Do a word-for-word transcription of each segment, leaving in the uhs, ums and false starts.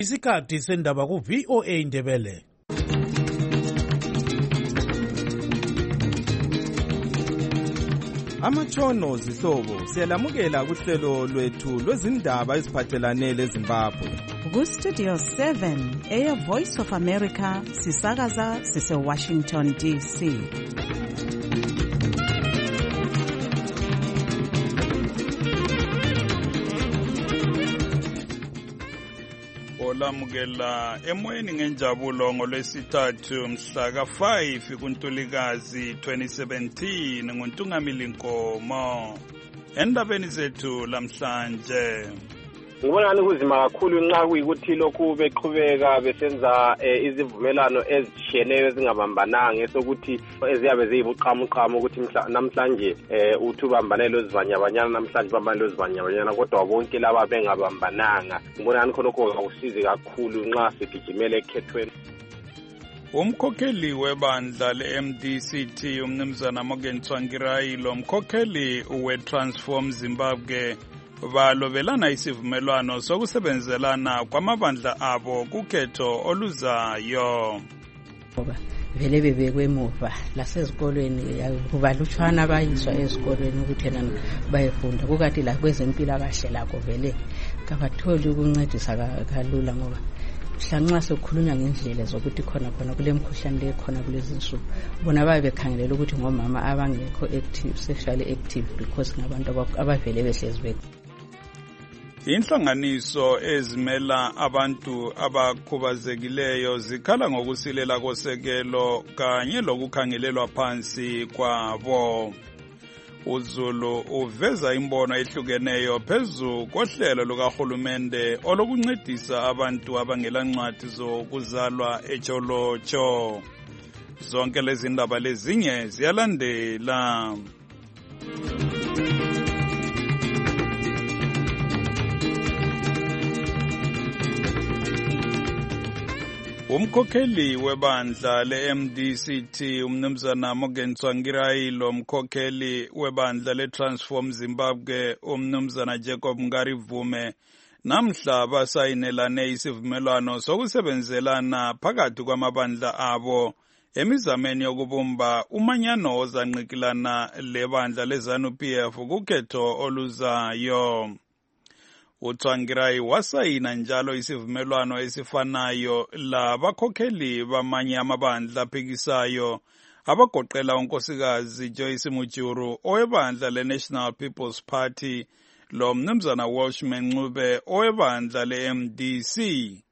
Isikhathi sendaba ku V O A Ndebele. Amatshono zihlobo siyalamukela kuhlelo lwethu lwezindaba eziphathelane leZimbabwe. Ku Studio seven eya Voice of America sisakaza sise Washington D C. Olamukela emoyeni ngenjabulo ngolwesithathu mhla ka five kuNtulikazi twenty seventeen nguNtungamili Nkomo. Endabeni zethu lamhlanje ngibona ngani kuzima kakhulu nxa kuyikuthi lokhu beqhubeka besenza izivumelano ezishiyeneyo ezingabambananga esokuthi eziyabe ziyibuqamuqamu ukuthi namhlanje uthi ubambanele ozivanyabanyana namhlanje ubambanele ozivanyabanyana kodwa bonke laba bengabambananga. Ngibona ngani khonokho akusizi kakhulu nxa sigijimele ekhethweni. Umkhokheli webandla le-M D C T umnumzana Morgan Tsvangirai lo mkhokheli we-Transform Zimbabwe balobelana isivumelwano sokusebenzelana kwamabandla abo kukhetho oluzayo. Vele bebekwe emuva lasezikolweni kubalutshwana bayiswa ezikolweni ukuthi nana bayefunda kukathi la kwezempilakahle lakho vele kabatholi ukuncedisa kalula ngoba mhlanxa sokukhulunywa ngendlela zokuthi khona khona kule mkhuhlane le khona kulezi nsuku bona babe bekhangelela ukuthi ngomama abangekho active sexually active because ngabantu abavele behlezi bek. Inhlanganiso ezimela abantu abakhubazekileyo zikhala ngokusilela kosekelo kanye lokukhangelelwa phansi kwabo. uZulu uveza imbono ehlukeneyo phezu kohlelo lukahulumende olokuncedisa abantu abangela ncwadi zokuzalwa ejolotsho. Zonke lezi ndaba lezinye ziyalandela. Umkhokheli webandla le-M D C T umnumzana Morgan Tsvangirai lo mkhokheli webandla le-Transform Zimbabwe umnumzana Jacob Ngarivume namhla basayinelane isivumelwano sokusebenzelana phakathi kwamabandla abo emizameni yokubumba umanyano ozanqikilana lebandla leZANU P F kukhetho oluzayo. uTsvangirai wasayina njalo isivumelwano esifanayo labakhokheli bamanye amabandla aphikisayo abagoqela unkosikazi Joyce Mujuru owebandla le-National People's Party lo mnumzana Welshman Ncube owebandla le-M D C.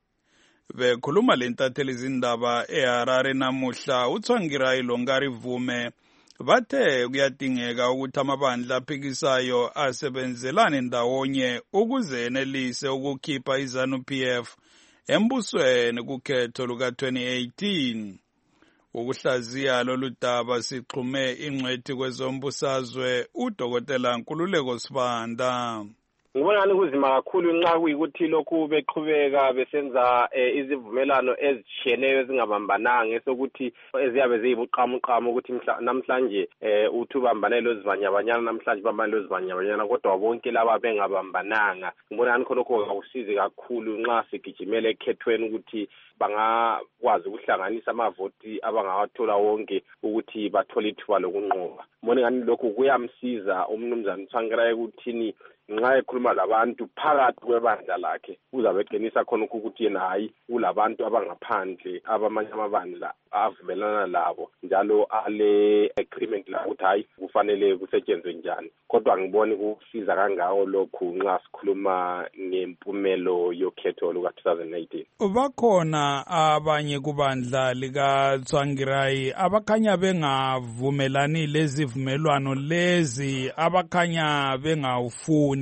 Bekhuluma lentatheli izindaba eHarare namuhla uTsvangirai lo Ngarivume bathe kuyadingeka ukuthi amabandla aphikisayo asebenzelane ndawonye ukuze enelise ukukhipha iZANU P F embusweni kukhetho luka twenty eighteen. Ukuhlaziya lolu daba sixhume ingcwethi kwezombusazwe uDokotela Nkululeko Sibanda. Ngibona ngani kuzima kakhulu nxa kuyikuthi lokhu beqhubeka besenza izivumelano ezishiyeneyo ezingabambananga esokuthi eziyabe ziyibuqamuqamu ukuthi namhlanje uthi ubambanele ozivanyabanyana namhlanje ubambanele ozivanyabanyana kodwa bonke laba bengabambananga. Ngibona ngani khonokho akusizi kakhulu nxa sigijimele ekhethweni ukuthi bangakwazi ukuhlanganisa amavoti abangawathola wonke ukuthi bathole ithuba lokunqoba. Ngibona ngani lokhu kuyamsiza umnumzana Tsvangirai ukuthini nxa ekhuluma labantu phakathi kwebandla lakhe uzabe eqinisa khona ukuthi yena hayi kulabantu abangaphandle abamanye amabandla avumelana labo njalo ale agreement la ukuthi hayi kufanele kusetshenzwe njani. Kodwa ngibona ukusiza kangako lokhu nxa sikhuluma ngempumelo yokhetho luka twenty eighteen. Bakhona abanye kubandla lika Tsvangirai abakhanya bengavumelani lezivumelwano lezi abakhanya bengawufuni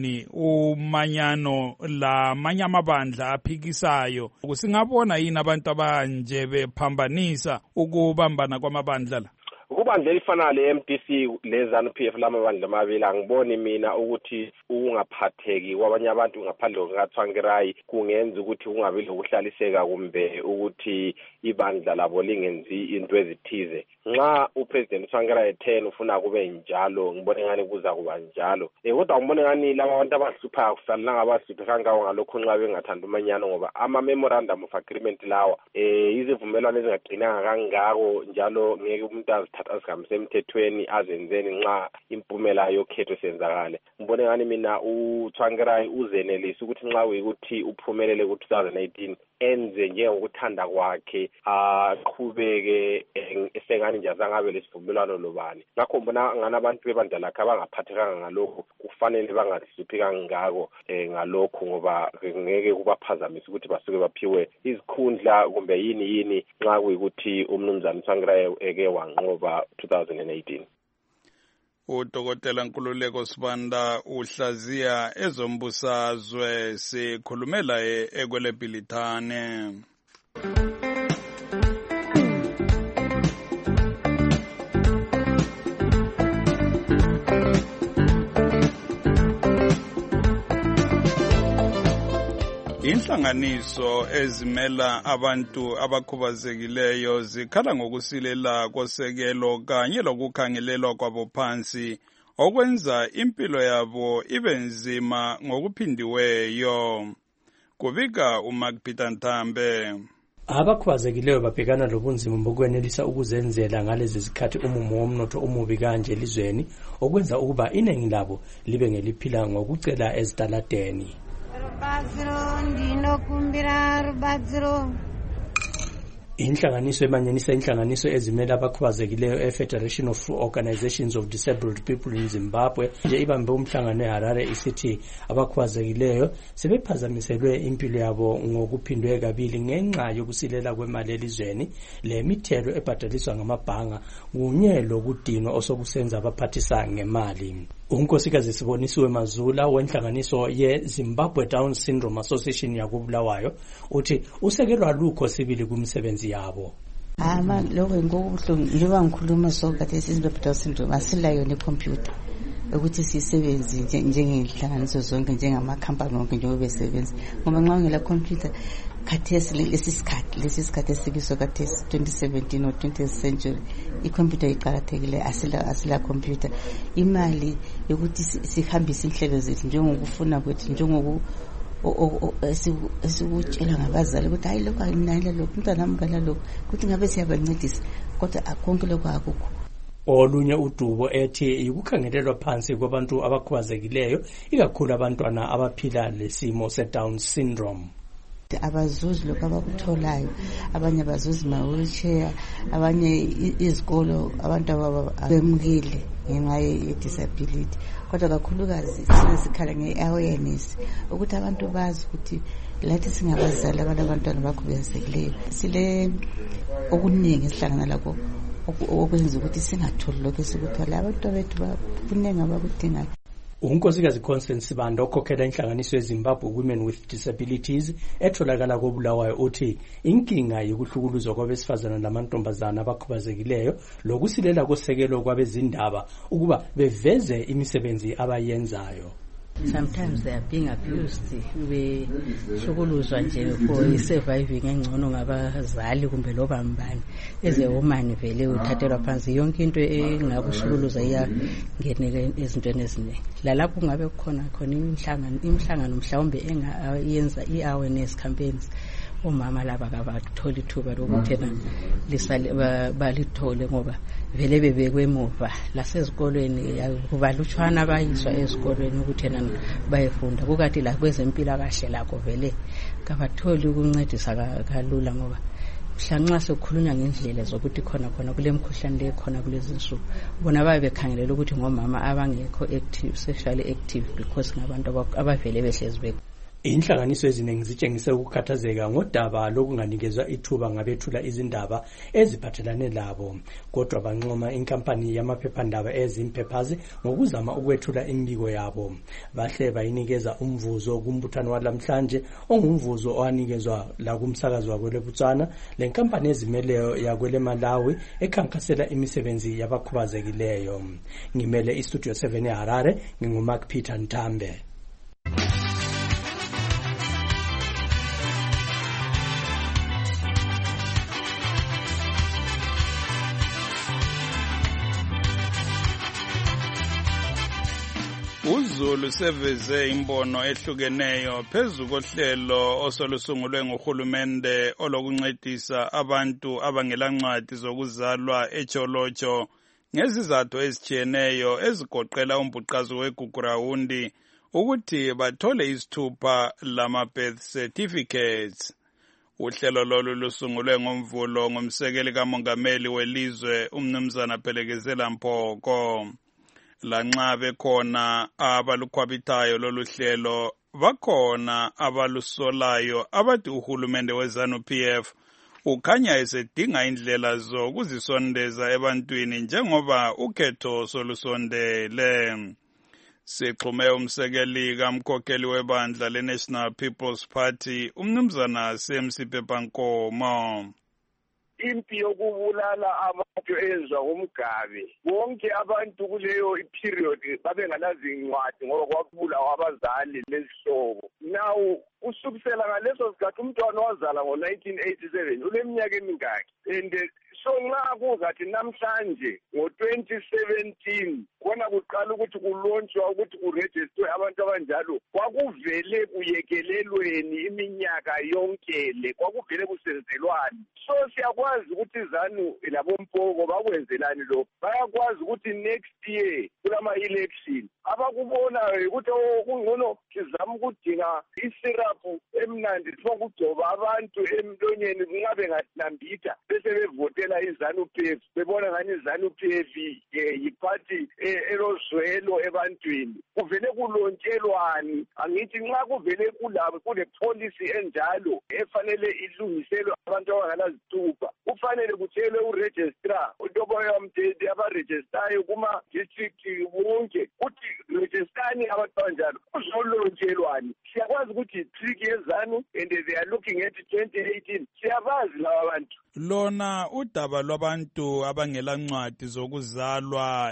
umanyano la manye amabandla aphikisayo. Singabona yini abantu abanje bephambanisa ukubambana kwamabandla la? kubandla elifana le-M D C le-ZANU P F lamabandla amabili angiboni mina ukuthi ukungaphatheki kwabanye abantu ngaphandle kukaTsvangirai kungenza ukuthi kungabi lokuhlaliseka kumbe ukuthi ibandla labo lingenzi into ezithize. Nxa uPresident Tsvangirai ten ufuna kube njalo ngibone ngani kuza kuba njalo. Eh kodwa ngibone ngani laba abantu abahlupha kufanele ngabahluphe kangawo ngalokho nxa bengathanda umanyano ngoba ama memorandum of agreement lawa eh izivumelwano ezingaqinanga kangako njalo ngeke umuntu azithatha azihambise emthethweni azenzeni nxa impumela yokhetho senzakale. Ngibone ngani mina uTsvangirai uzenelisa ukuthi nxa uyikuthi uphumelele ku two thousand eighteen enze njengokuthanda kwakhe aqhubeke esengani nje azangabe lesivumelwano lobani. Ngakho mbona ngana abantu bebandla lakhe abangaphathekanga ngalokho kufanele bangahluphi kangako ngalokho ngoba ngeke kubaphazamisa ukuthi basuke baphiwe izikhundla kumbe yini yini nxa kuyikuthi umnumzana Tsvangirai eke wanqoba two thousand eighteen. Udokotela Nkululeko Sibanda uhlaziya ezombusazwe sikhulumela ekweleBhilithane. Inhlanganiso ezimela abantu abakhubazekileyo zikhala ngokusilela kosekelo kanye lokukhangelelwa kwabo phansi okwenza impilo yabo ibe nzima ngokuphindiweyo. Kubika uMark Peter Ntambe. Abakhubazekileyo babhekana lobunzima bokwenelisa ukuzenzela ngalezi zikhathi umumo womnotho umubi kanje elizweni okwenza ukuba iningi labo libe ngeliphila ngokucela ezitaladeni. Inhlanganiso emanyanisa inhlanganiso ezimela abakhubazekileyo eFederation of Organizations of Disabled People in Zimbabwe nje ibambe umhlangano eHarare isithi abakhubazekileyo sebephazamiselwe impilo yabo ngokuphindwe kabili ngenxa yokusilela kwemali elizweni lemithelo ebhadaliswa ngamabhanga kunye lokudinwa osokusenza abaphathisa ngemali. Unkosikazi Sibonisiwe Mazula wenhlanganiso ye-Zimbabwe Down Syndrome Association yakubulawayo uthi usekelwa lukho sibili kumsebenzi yabo. Ama lokho ngokubuhlungu njengoba ngikhuluma so kade Zimbabwe Down Syndrome asilayo ne-computer ukuthi sisebenze njengenhlanganiso zonke njengamakhampani wonke njengoba besebenza ngoba nxa ngela computer khathesi lesisikhathi lesisikhathi esibiso khathesi twenty seventeen or twentieth century icomputer iqhakathekile asila asila computer imali yokuthi sihambise inhlelo zethu njengokufuna kwethu njengoku esikutshela ngabazali ukuthi hayi lokho ayinayile lokho umntwana ngala lokho ukuthi ngabe siyabancedisa kodwa akonke lokho akukho. Olunye udubo ethi ukukhangelelwa phansi kwabantu abakhubazekileyo ikakhulu abantwana abaphila lesimo se-Down syndrome. Abazuzi lokho abakutholayo abanye abazuzi ma-wheelchair abanye izikolo abantu abemukile ngenxa ye-disability kodwa kakhulukazi sinesikhala nge-awareness ukuthi abantu bazi ukuthi lathi singabazali abantu abantwana bakhubazekileyo sile okuningi esihlangana lakho okwenza ukuthi singatholi lokho esikuthola abantu bethu bakuningi abakudingayo. Unkosikazi Constance Sibanda okhokhela inhlanganiso yeZimbabwe Women with Disabilities etholakala koBulawayo uthi inkinga yokuhlukuluzwa kwabesifazana namantombazana abakhubazekileyo lokusilela kosekelo kwabezindaba ukuba beveze imisebenzi abayenzayo. Sometimes they are being abused behlukuluzwa nje for surviving engcono ngabazali kumbe loba mbani as a woman vele uthathelwa phansi yonke into engakuhlukuluza iyangeneka ezintweni eziningi lalapho kungabe khona khona imihlangano imihlangano mhlawumbe engayenza i-awareness campaigns umama laba kabathola ithuba lokuthena lisale balithole ngoba vele bebekwe emuva lasezikolweni kubalutshwana abayiswa ezikolweni ukuthena bayefunda kukathi la kwezempilakahle lakho vele kabatholi ukuncedisa kalula ngoba mhlanxa sokukhulunywa ngendlela zokuthi khona khona kule mkhuhlane le khona kulezi nsuku bona babe bekhangelela ukuthi ngomama abangekho active sexually active because ngabantu abavele behlezi bek inhlanganiso eziningi zitshengise ukukhathazeka ngodaba lokunganikezwa ithuba ngabethula izindaba eziphathelane labo, kodwa bancoma inkampani yamaphephandaba ezimpephazi ngokuzama ukwethula imbiko yabo. Bahle bayinikeza umvuzo kumbuthano walamhlanje ongumvuzo owanikezwa la kumsakazo wakweleButswana, le nkampani ezimeleyo yakwele Malawi ekhankasela imisebenzi yabakhubazekileyo. Ngimele iStudio seven eHarare, nginguMark Peter Ntambe. uZulu seveze imbono ehlukeneyo phezu kohlelo osolusungulwe nguhulumende olokuncedisa abantu abangelancwadi zokuzalwa eCholocho ngezizathu ezitshiyeneyo ezigoqela umbhuqazo weGugurawundi ukuthi bathole isithupha lama-birth certificates. Uhlelo lolu lusungulwe ngomvulo ngumsekeli kamongameli welizwe umnumzana Phelekezela Mphoko. Lanxa bekhona abalukhwabithayo lolu hlelo, bakhona abalusolayo abathi uhulumende weZANU-P F ukhanya esedinga indlela zokuzisondeza ebantwini njengoba ukhetho solusondele. Sixhume umsekeli kamkhokheli webandla leNational People's Party umnumzana Semsiphepha Nkomo. Impi yokubulala abantu ezwa umgabe bonke abantu kuleyo period babenganazincwadi ngoba kwakubulawa abazali lezihlobo. Now usukisela ngaleso sikhathi umntwana wazala ngo nineteen eighty-seven uleminyaka emingaki, and so nxa kuzathi namhlanje ngo twenty seventeen kona kuqala ukuthi kulonjwa ukuthi kuregister abantu abanjalo, kwakuvele kuyekelelweni iminyaka yonke le, kwakuvele kusenzelwani. So siyakwazi ukuthi ZANU labomphoko bakwenzelani lo, bayakwazi ukuthi next year kulama election abakubona ukuthi kungcono sizama ukudinga isirapu emnandi sokugcoba abantu emlonyeni kungabe ngasinambitha bese bevotela iZANU-P F, bebona ngani iZANU-P F yiparty elozwelo ebantwini. Kuvele kulontshelwani, angithi nxa kuvele kulabo kule policy enjalo efanele ilungiselwe abantu abanganazithupha, kufanele kutshelwe uregistrar uNtoboya Mthethe abaregistrayo kuma district wonke ukuthi registrani abantu abanjalo kuzolontshelwani. Siyakwazi ukuthi trick yeZANU and they are looking at twenty eighteen, siyabazi laba bantu. Lona udaba lwabantu abangela ncwadi zokuzalwa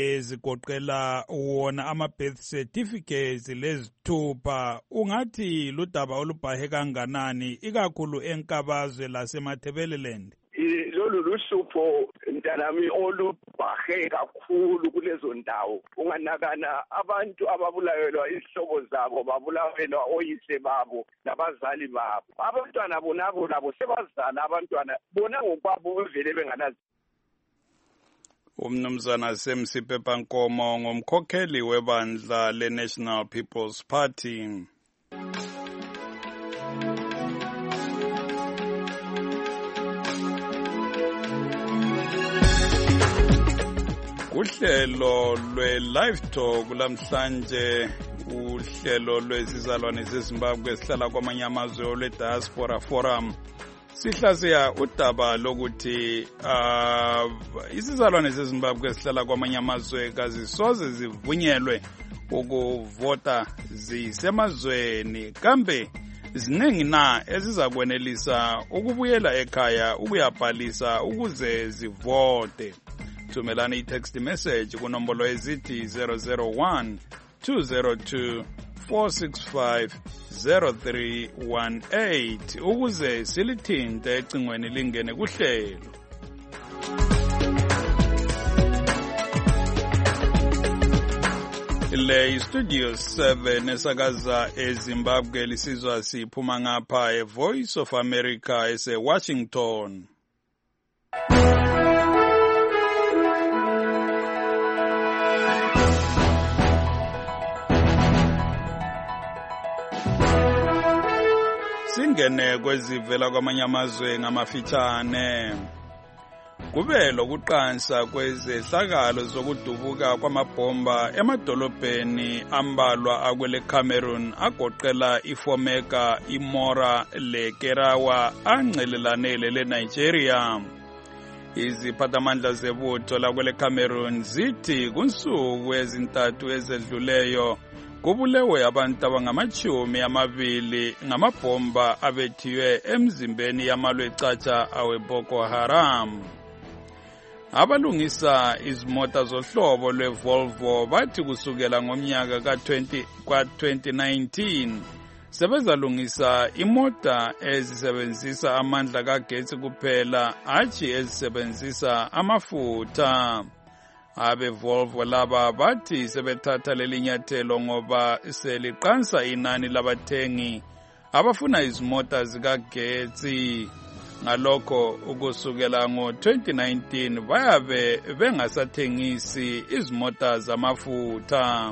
ezigoqela wona ama-birth certificates lezithupha, ungathi ludaba olubhahe kanganani ikakhulu enkabazwe lasemathebeleland? Lolu luhlupho ntanami olubhahe kakhulu kulezo ndawo. Unganakana abantu ababulalelwa izihlobo zabo, babulawelwa oyise babo nabazali babo. Abantwana bonabo labo sebazala abantwana bona ngokwabo bevele benganazi. Umnumzana Semsiphepha Nkomo ngumkhokheli webandla leNational People's Party. Uhlelo lwe-Live Talk lamhlanje, uhlelo lwezizalwane zeZimbabwe esihlala kwamanye amazwe olwe-Diaspora Forum, sihlaziya udaba lokuthi uh, izizalwane zeZimbabwe esihlala kwamanye amazwe kazisoze zivunyelwe ukuvota zisemazweni, kambe ziningi na ezizakwenelisa ukubuyela ekhaya ukuyabhalisa ukuze zivote. Thumelani i-text message kunombolo ezithi zero zero one two zero two four six five zero three one eight ukuze silithinte ecingweni lingene kuhlelo. Le Studio seven esakaza eZimbabwe lisizwa siphuma ngapha eVoice of America ese-Washington. Singene kwezivela kwamanye amazwe ngamafitshane. kube lokuqansa kwezehlakalo zokudubuka kwamabhomba emadolobheni ambalwa akwele Cameroon agoqela iFomeka, iMora leKerawa angcelelanele leNigeria. Iziphathamandla zebutho lakwele Cameroon zithi kunsuku ezintathu ezedluleyo kubulewe abantu abangamachumi amabili ngamabhomba abethiwe emzimbeni yamalwe ecatsha awe Boko Haram. Abalungisa izimota zohlobo lweVolvo bathi kusukela ngomnyaka ka twenty nineteen sebezalungisa imota ezisebenzisa amandla kagetsi kuphela hatshi ezisebenzisa amafutha. AbeVolvo laba bathi sebethatha lelinyathelo ngoba seliqansa inani labathengi abafuna izimota zikagetsi. Ngalokho ukusukela ngo twenty nineteen bayabe bengasathengisi izimota zamafutha.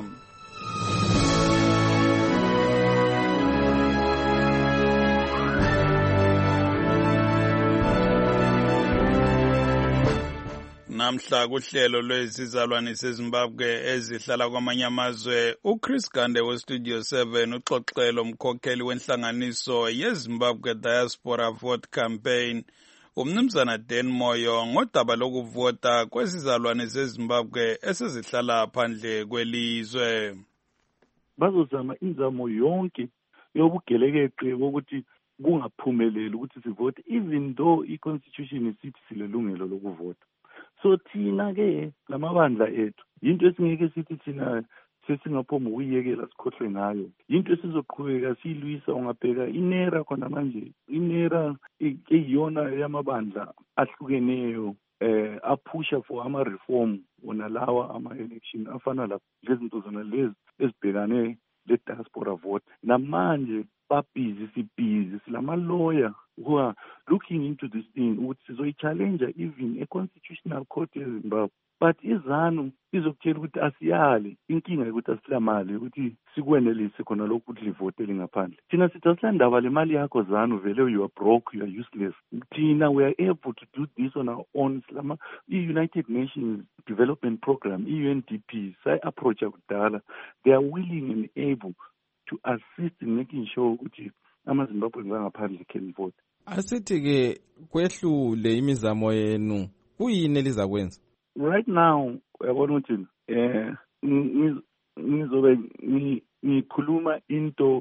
Namhla kuhlelo lwezizalwane seZimbabwe ezihlala kwamanye amazwe, uChris Gande weStudio seven uxoxelo umkhokheli wenhlanganiso yeZimbabwe Diaspora Vote Campaign, umnumzana Dan Moyo, ngodaba lokuvota kwezizalwane zeZimbabwe esezihlala phandle kwelizwe. Bazozama inzamo yonke yobugelekeqe bokuthi kungaphumeleli ukuthi sivote, even though i-constitution isithi silelungelo lokuvota. So thina ke lamabandla ethu into esingeke sithi thina sesingaphomba ukuyekela sikhohlwe ngayo, into esizoqhubeka siyilwisa. Ungabheka inera khona manje, inera eyiyona yamabandla ahlukeneyo eh aphusha for ama reform wona lawa ama election afana la lezinto zona lezi ezibhekane le diaspora vote. Namanje babhizi sibhizi silama lawyer who are looking into this thing ukuthi sizoyi-challenge even a-constitutional court yeZimbabwe. But izanu izokutshela ukuthi asiyali, inkinga yokuthi asila mali ukuthi sikwenelise khona lokhu ukuthi livotele ngaphandle. Thina sithi asilandaba le mali yakho zanu, vele you are broke, you are useless. Thina we are able to do this on our own. Silama i-United Nations Development Program, i-U N D P, sayi-approacha kudala. They are willing and able to assist in making sure ukuthi amaZimbabwe ngaphandle can vote. Asithi ke kwehlule imizamo yenu, kuyini elizakwenza? Right now uyabona ukuthi eh ngizobe ngikhuluma into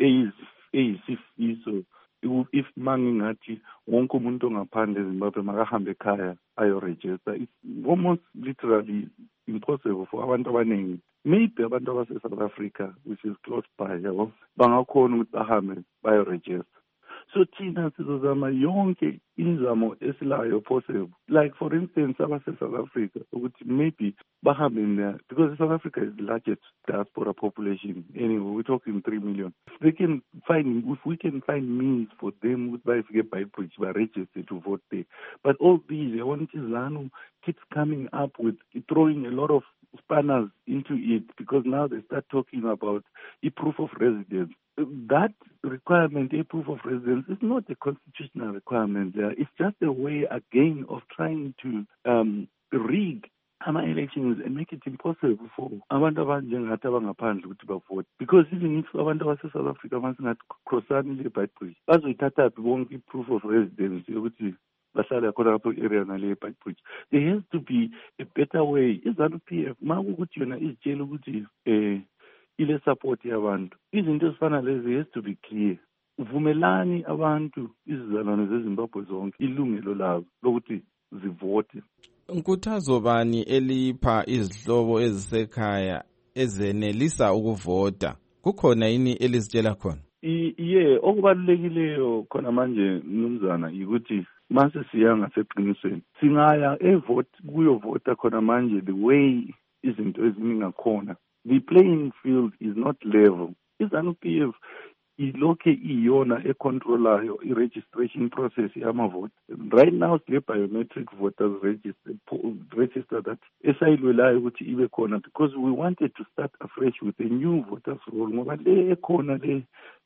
eyisifiso if mangingathi wonke umuntu ongaphandle eZimbabwe makahambe ekhaya ayo-register. It's almost literally impossible for abantu abaningi. Maybe abantu abase South Africa, which is close by, yabo, bangakhona ukuthi bahambe bayo-register. So thina sizozama yonke inzamo esilayo possible. Like for instance, abase South Africa, ukuthi maybe bahambe in there, because South Africa is the largest diaspora population. Anyway, we're talking three million. If they can find, if we can find means for them with by Beitbridge, by register to vote there. But all these, I want Zanu keeps coming up with throwing a lot of spanners into it, because now they start talking about a proof of residence. That requirement, a proof of residence, is not a constitutional requirement there. It's just a way, again, of trying to um, rig ama elections and make it impossible for abantu abanjengathi abangaphandle ukuthi bavote. Because even if abantu abase South Africa basingathi crossani le Beitbridge, bazoyithatha bonke i-proof of residence yokuthi bahlala khona lapho area nale Beitbridge. There has to be a better way. Izanu P F makukuthi yona izitshela ukuthi eh ile support yabantu, izinto ezifana lezi has to be clear. Uvumelani abantu izizalwane zeZimbabwe zonke ilungelo labo lokuthi zivote. Nkuthazo bani elipha izihlobo ezisekhaya ezenelisa ukuvota? Kukhona yini elizitshela khona? Iye, okubalulekileyo khona manje mnumzana ukuthi mase siya ngaseqinisweni singaya evote kuyovota khona manje the way izinto eziningi ngakhona. The playing field is not level. Izanu P F ilokhe iyona econtrolayo i-registration process yamavote. Right now the biometric voters register register that esayilwelayo ukuthi ibe khona, because we wanted to start afresh with a new voters roll. Ngoba le ekhona le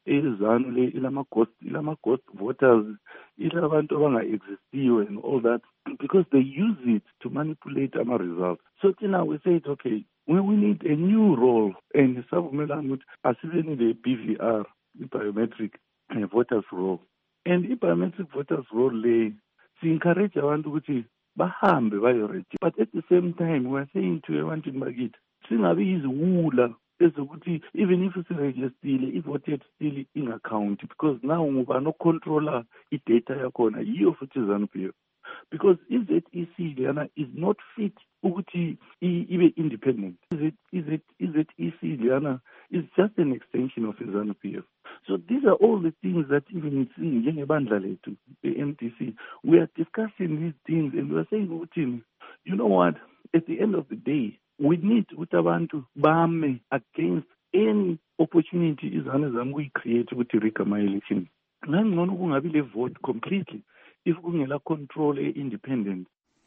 ezanu le ilama ghost ilama ghost voters ilabantu abanga-existiwe and all that, because they use it to manipulate our results. So now we say, okay, we, we need a new role, and savumelana ukuthi asibe need B V R, biometric uh, voters role. And biometric voters role le si encourage abantu ukuthi bahambe bayoregister, but at the same time we are saying to ebantwini bakithi singabi iziwula ezokuthi even if siregistile i-voted still ingaccount, because now ngubani ocontroller i-data yakhona yiyo futhi ZANU-P F, because i-Z E C lana is not fit ukuthi ibe independent. I-Z E C lana is just an extension of ZANU-P F. So these are all the things that even in njengebandla lethu, the M D C, we are discussing these things and we are saying ukuthi, you know what, at the end of the day, we need ukuthi abantu bame against any opportunity izana zami kuyicreate ukuthi rigama election. Ngangcono kungabi le vote completely if kungela control e-independent.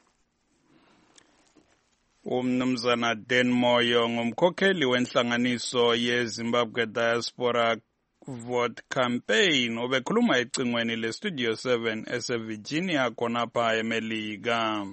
Umnumzana Dan Moyo ngumkhokheli wenhlanganiso yeZimbabwe Diaspora Vote Campaign obekhuluma ecingweni le Studio seven ese-Virginia khonapha eMelika.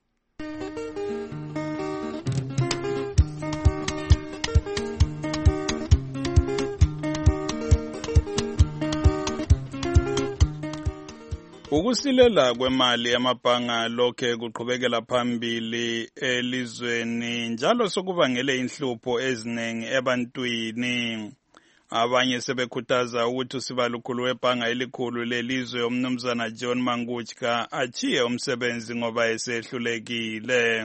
Ukusilela kwemali yamabhanga lokhe kuqhubekela phambili elizweni njalo sokubangele inhlupho eziningi ebantwini. Abanye sebekhuthaza ukuthi usibalukhulu webhanga elikhulu lelizwe umnumzana John Manguchka achiye umsebenzi ngoba esehlulekile.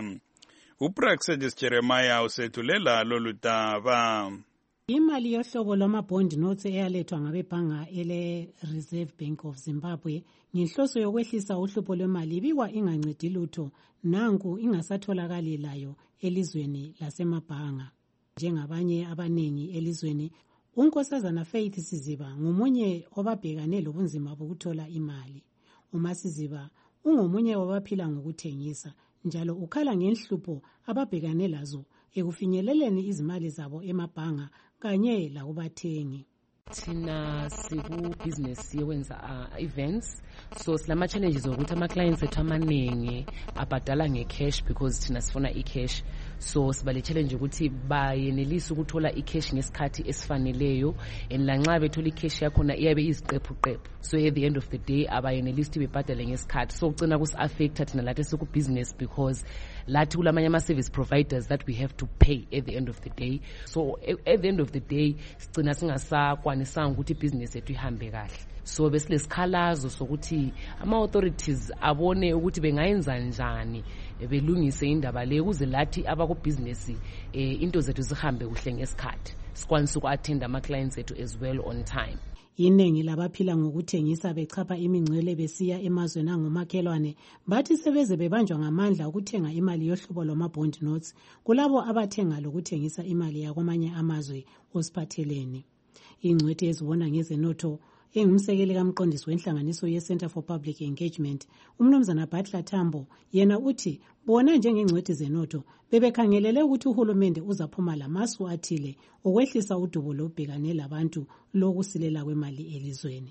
uPraxedis Jeremiah usethulela lolu daba. Imali yohlobo lwama-bond notes eyalethwa ngabebhanga ele Reserve Bank of Zimbabwe ngenhloso yokwehlisa uhlupho lwemali ibikwa ingancedi lutho nanku ingasatholakali layo elizweni lasemabhanga. Njengabanye abanengi elizweni, uNkosazana Faith Siziba ngomunye obabhekane lobunzima bokuthola imali. uMasiziba ungomunye wabaphila ngokuthengisa njalo ukhala ngenhlupho ababhekane lazo ekufinyeleleni izimali zabo emabhanga kanye lakubathengi. Thina siku-business yewenza uh, events, so silama challenges ukuthi ama-clients ethu amaningi abhadala nge-cash because thina sifuna i-cash. So siba le challenge ukuthi bayenelisa ukuthola i-cash ngesikhathi esifaneleyo, and lanxa bethola i-cash yakhona iyabe iziqephu-qephu. So at the end of the day abayenelisi bebhadale ngesikhathi. So ugcina kusi-affecta thina lathi siku-business because lathi kulamanye ama-service providers that we have to pay at the end of the day. So at the end of the day sigcina singasakwanisanga ukuthi ibhizinesi yethu ihambe kahle. So besilesikhalazo sokuthi ama-authorities abone ukuthi bengayenza njani belungise indaba le ukuze lathi abakubhizinesi eh, into zethu zihambe kuhle ngesikhathi sikwanise uku-attend ama-clients ethu as well on time. Iningi labaphila ngokuthengisa bechapha imingcele besiya emazweni angomakhelwane bathi sebeze bebanjwa ngamandla ukuthenga imali yohlobo lwama-bond notes kulabo abathenga lokuthengisa imali yakwamanye amazwe osiphatheleni. Ingcwethi ezibona ngezenotho engumsekeli kamqondisi wenhlanganiso ye-Center for Public Engagement, umnumzana Butler Tambo, yena uthi bona njengengcwethi zenotho bebekhangelele ukuthi uhulumende uzaphuma lamasu athile okwehlisa udubo lobhekane labantu lokusilela kwemali elizweni.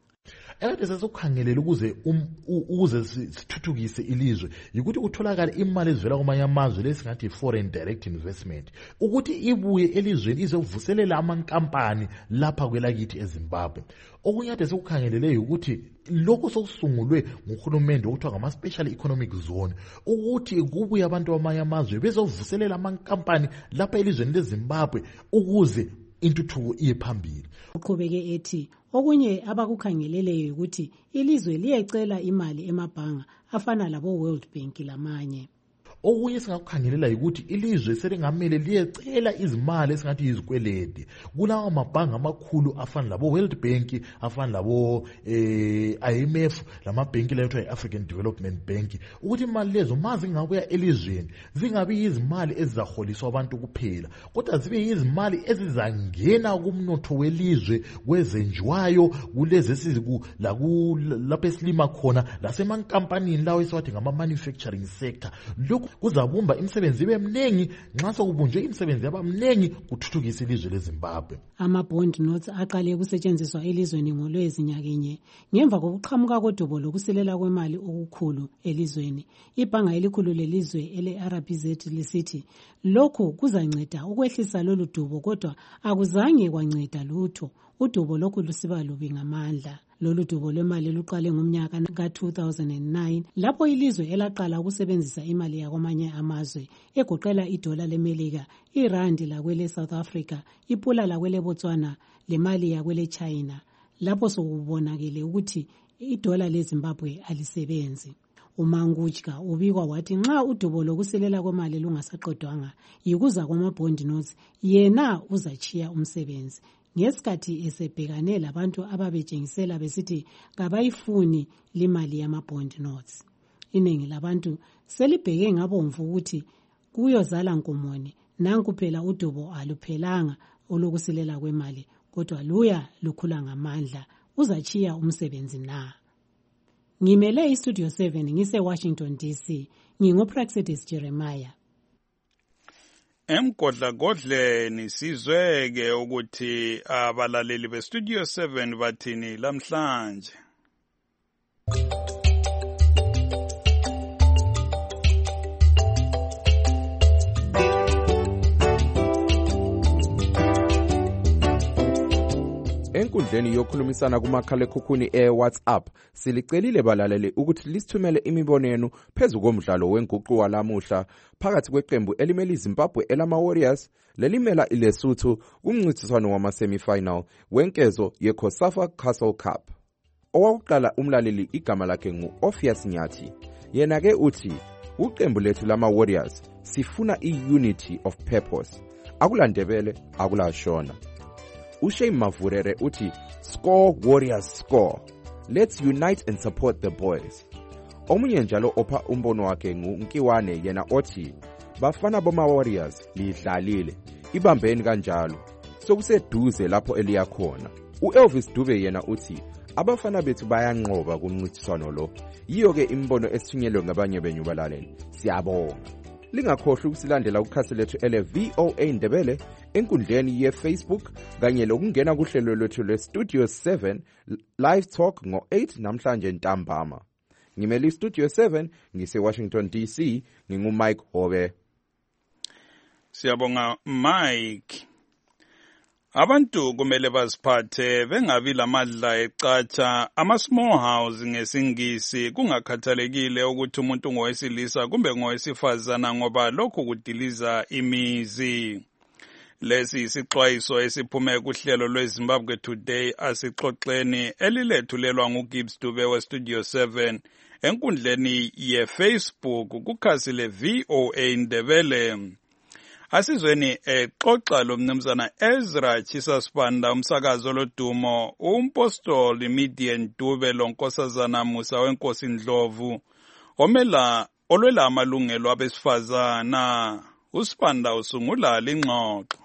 Ekade sesokukhangelela ukuze ukuze sithuthukise ilizwe ukuthi utholakala imali ezivela kwamanye amazwe lesingathi foreign direct investment ukuthi ibuye elizweni izovuselela amankampani lapha kwelakithi eZimbabwe. Okunye ade sekukhangelele ukuthi lokho sokusungulwe nguhulumende okuthiwa ngama-special economic zone ukuthi kubuye abantu bamanye amazwe bezovuselela amankampani lapha elizweni leZimbabwe ukuze intuthuko iye phambili. Uqhubeke ethi okunye abakukhangeleleyo ukuthi ilizwe liyecela imali emabhanga afana labo World Bank lamanye. Okunye singakukhangelela ukuthi ilizwe selingamele liyecela izimali esingathi izikweledi kulawo mabhanga amakhulu afana labo World Bank, afana labo eh, I M F, lamabhenki layo kuthiwa i-African Development Bank, ukuthi imali lezo mazi ngabuya elizweni zingabi izimali ezizaholiswa abantu kuphela kodwa zibe izimali ezizangena kumnotho welizwe kwezenjwayo kulezi siziku lapho esilima khona lasemankampanini lawo esiwathi ngama-manufacturing sector. Lokhu kuzabumba imisebenzi ibe mningi nxa sokubunjwe imisebenzi yaba mningi kuthuthukisa ilizwe leZimbabwe. Ama-bond notes aqale ukusetshenziswa elizweni ngolwezi nyakenye ngemva kokuqhamuka kodubo lokusilela kwemali okukhulu elizweni. Ibhanga elikhulu lelizwe ele-R B Z lisithi lokhu kuzanceda ukwehlisa lolu dubo kodwa akuzange kwanceda lutho. Udubo lokhu lusiba lubi ngamandla. Lolu dubo lwemali luqale ngomnyaka ka two thousand nine lapho ilizwe elaqala ukusebenzisa imali yakwamanye amazwe egoqela idola leMelika, irandi lakwele South Africa, ipula lakwele Botswana lemali yakwele China. Lapho sokubonakele ukuthi idola leZimbabwe alisebenzi. uMangujka ubikwa wathi nxa udubo lokusilela kwemali lungasaqedwanga yikuza kwama-bond notes yena uzachiya umsebenzi. Ngesikhathi esebhekane labantu ababetshengisela besithi kabayifuni limali yama-bond notes. Iningi labantu selibheke ngabomvu ukuthi kuyozala nkomoni nanku phela udubo aluphelanga olokusilela kwemali kodwa luya lukhula ngamandla uzachiya umsebenzi na. Ngimele iStudio seven ngise Washington D C ngingoPraxedis Jeremiah. Emgodlagodleni sizweke ukuthi abalaleli beStudio seven bathini lamhlanje. Enkundleni yokhulumisana kumakhalekhukhwini e-WhatsApp silicelile balaleli ukuthi lisithumele imibono yenu phezu komdlalo wenguqu walamuhla phakathi kweqembu elimele iZimbabwe elama-Warriors lelimela iLesotho kumncintiswano wama-semifinal wenkezo ye-COSAFA Castle Cup. Owakuqala umlaleli igama lakhe ngu-Ophias Nyathi. Yena-ke uthi uqembu lethu lama-Warriors sifuna i-unity of purpose. Akulandebele akulashona. Ushay Mavurere uthi score Warriors score. Let's unite and support the boys. Omunye njalo opha umbono wakhe nguNkiwane yena othi bafana boma Warriors lidlalile ibambeni kanjalo sokuseduze lapho eliya khona. uElvis Dube yena uthi abafana bethu bayanqoba kumncintiswano lo. Yiyo ke imbono esithunyelwe ngabanye benyu balaleli. Siyabonga. Lingakhohlwa ukusilandela ukhasi lethu ele V O A Ndebele enkundleni ye-Facebook kanye lokungena kuhlelo lwethu lwe-Studio seven Live Talk ngo eight namhlanje ntambama. Ngimele iStudio seven ngise-Washington D C nginguMike Hobe. Siyabonga Mike. Abantu kumele baziphathe bengabi lamadla ecatsha ama-small house ngesingisi kungakhathalekile ukuthi umuntu ngowesilisa kumbe ngowesifazana ngoba lokhu kudiliza imizi. Lesi isixwayiso esiphume kuhlelo lweZimbabwe Today asixoxeni elilethulelwa nguGibbs Dube weStudio seven enkundleni ye-Facebook kukhasi le-V O A Ndebele. Asizweni exoxa lo mnumzana Ezra Chisasibanda umsakazo lodumo umpostoli Midian Dube lonkosazana Musa wenkosi Ndlovu omela olwela amalungelo abesifazana. Usibanda usungula lingxoxo.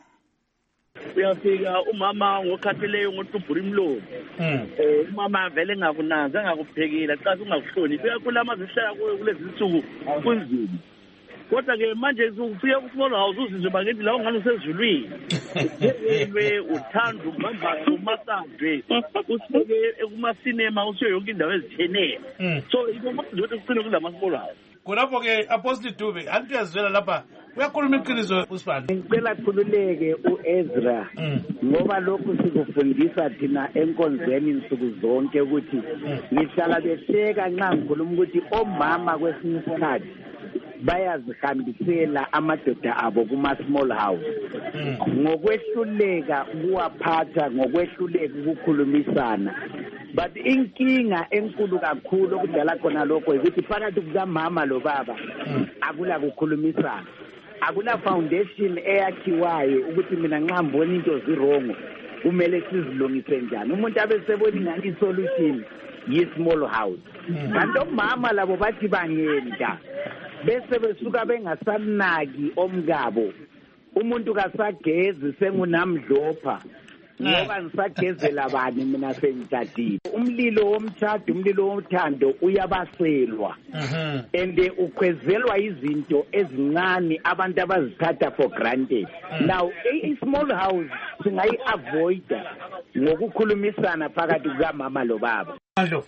Uyafika umama ngokhatheleyo ngotubhura imlomo. Eh umama vele ngakunanza ngakuphekela xa ungakuhloni. Uyakula amazihlala kuwe kulezi insuku kunzima. Kodwa ke manje ufika ku-small house uzizwe bakithi la ungani usezulwini. Uphekele uthanda ubamba umasajwe. Usibeke kuma-cinema usiyo yonke indawo ezithenela. So ibo manje kucina kulama-small house. Kulapho ke Apostle Dube antu yazwela lapha uyakhuluma iqiniso usibani. Ngicela khululeke uEzra ngoba lokhu sikufundisa thina enkonzweni insuku zonke ukuthi ngihlala behleka nxa ngikhuluma ukuthi omama kwesinye isikhathi bayazihambisela amadoda abo kuma-small house ngokwehluleka kuwaphatha ngokwehluleka ukukhulumisana. But inkinga enkulu kakhulu okudala khona lokho ukuthi phakathi kukamama lo baba akula kukhulumisana, akula foundation eyakhiwayo ukuthi mina nxa mbona into zirongo kumele sizilungise njani. Umuntu abe sebona ingani isolution yi-small house. Kanti omama labo bathi bangenda bese besuka bengasanaki omkabo. Umuntu kasagezi sengunamdlopha ngoba ngisagezela bani mina sengitshadile. Umlilo womtshado, umlilo wothando uyabaselwa and ukhwezelwa izinto ezincane abantu abazithatha for granted. Now a small house singayi-avoida ngokukhulumisana phakathi kukamama lobaba.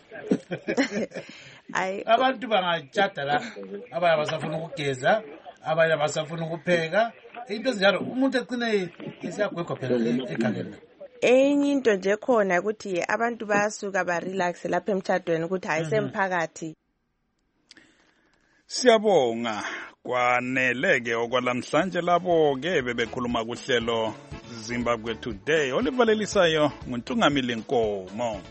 Abantu bangatshada la, abanye abasafuna ukugeza, abanye abasafuna ukupheka, into ezinjalo umuntu egcine esiyagwegwa phela ekhangela. Enye into nje khona ukuthi abantu bayasuka ba relax lapha emtshadweni ukuthi ayisemphakathi. Siyabonga kwaneleke okwalamhlanje labo ke bebekhuluma kuhlelo Zimbabwe Today olivalelisayo nguNtungamili Nkomo.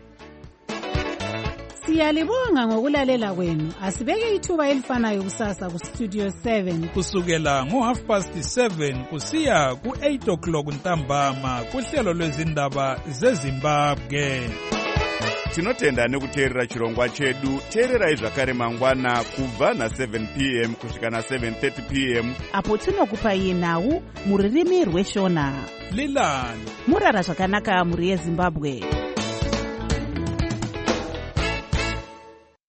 Siyalibonga ngokulalela kwenu. Asibeke ithuba elifanayo kusasa ku Studio seven kusukela ngo half past seven kusiya ku eight o'clock ntambama kuhlelo lwezindaba zeZimbabwe. Tinotenda nekuteerera chirongwa chedu. Teererai zvakare mangwana kubva na seven p m kusvika na seven thirty p m apo tinokupai nhau muririmi rweshona. Lilani murara zvakanaka muri yeZimbabwe.